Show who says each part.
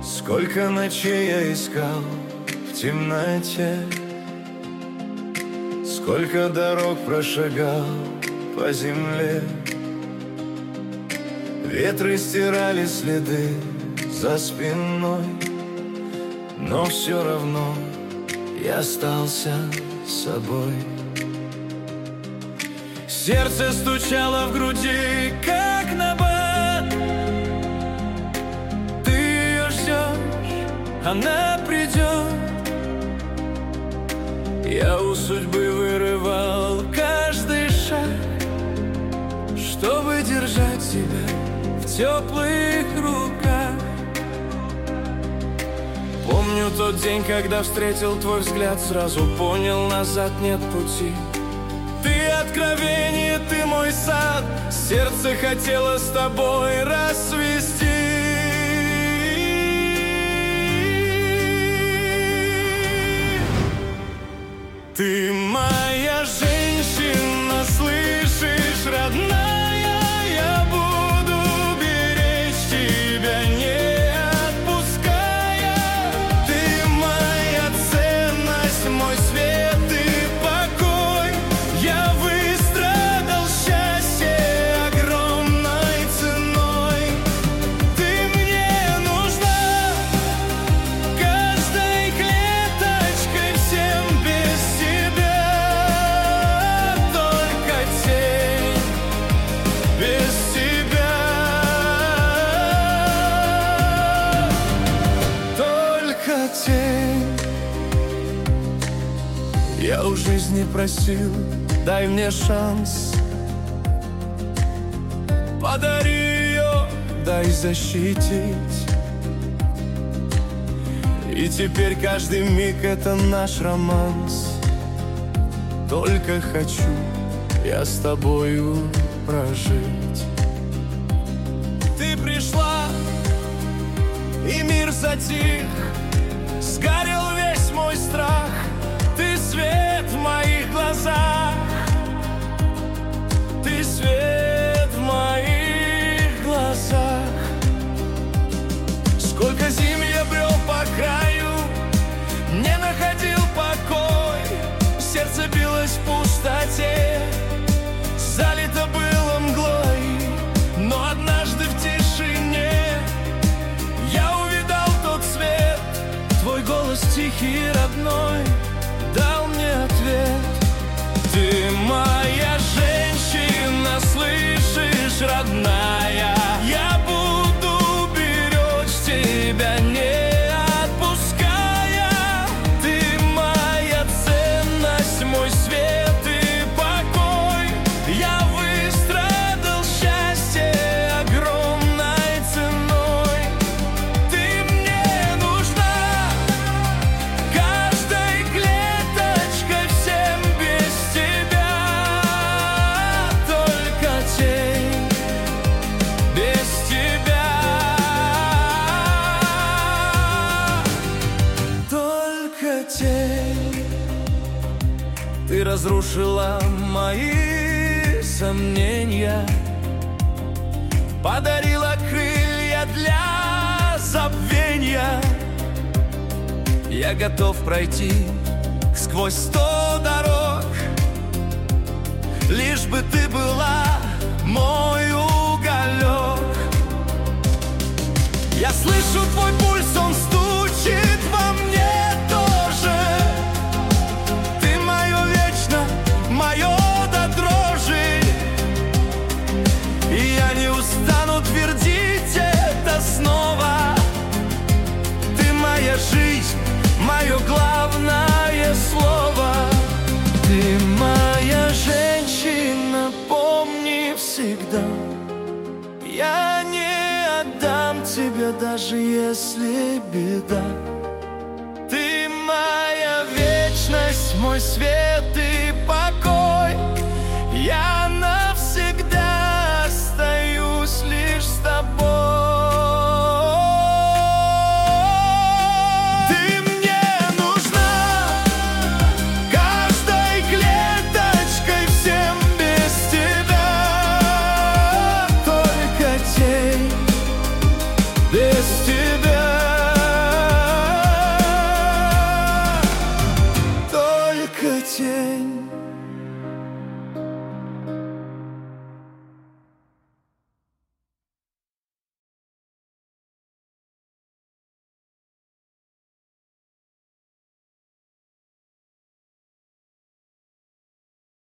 Speaker 1: Сколько ночей я искал в темноте, сколько дорог прошагал по земле. Ветры стирали следы за спиной, но все равно я остался собой. Сердце стучало в груди, как набат. Ты ее ждешь, она придет. Я у судьбы вырывал каждый шаг, чтобы держать тебя в теплых руках. Помню тот день, когда встретил твой взгляд, сразу понял, назад нет пути. Ты откровение, ты мой сад, сердце хотело с тобой расцвести. Ты моя женщина, слышишь, родная, я буду беречь тебя, не отпуская. Ты моя ценность, мой свет и покой. Я выстрадал счастье огромной ценой. Ты мне нужна каждой клеточкой, всем без тебя. Только тень без тебя. Только тень. Я у жизни просил, дай мне шанс, подари ее, дай защитить. И теперь каждый миг это наш романс. Только хочу я с тобою прожить. Ты пришла, и мир затих, сгорел весь мой страх. Ты свет в моих глазах, ты свет в моих глазах. Сколько зим я брел по краю, не находил покой. Сердце билось в пустоте, залито было мглой. Но однажды в тишине я увидал тот свет. Твой голос тихий и родной дал мне ответ. Ты моя женщина, слышишь, родная, я буду беречь тебя, не отпуская. Ты моя ценность, мой свет и покой. Я выстрадал счастье огромной ценой. Ты мне нужна каждой клеточкой, всем без тебя. Только тень без тебя. Только тень. Ты разрушила мои сомнения, подарила крылья для забвения. Я готов пройти сквозь 100 дорог, лишь бы ты была мой уголек. Я слышу твой пульс, он стучит во мне тоже. Ты мое вечно, мое до дрожи. И я не устану твердить это снова. Ты моя жизнь, мое главное слово. Ты моя женщина, помни всегда. Я не отдам тебе, даже если беда. Ты моя вечность, мой свет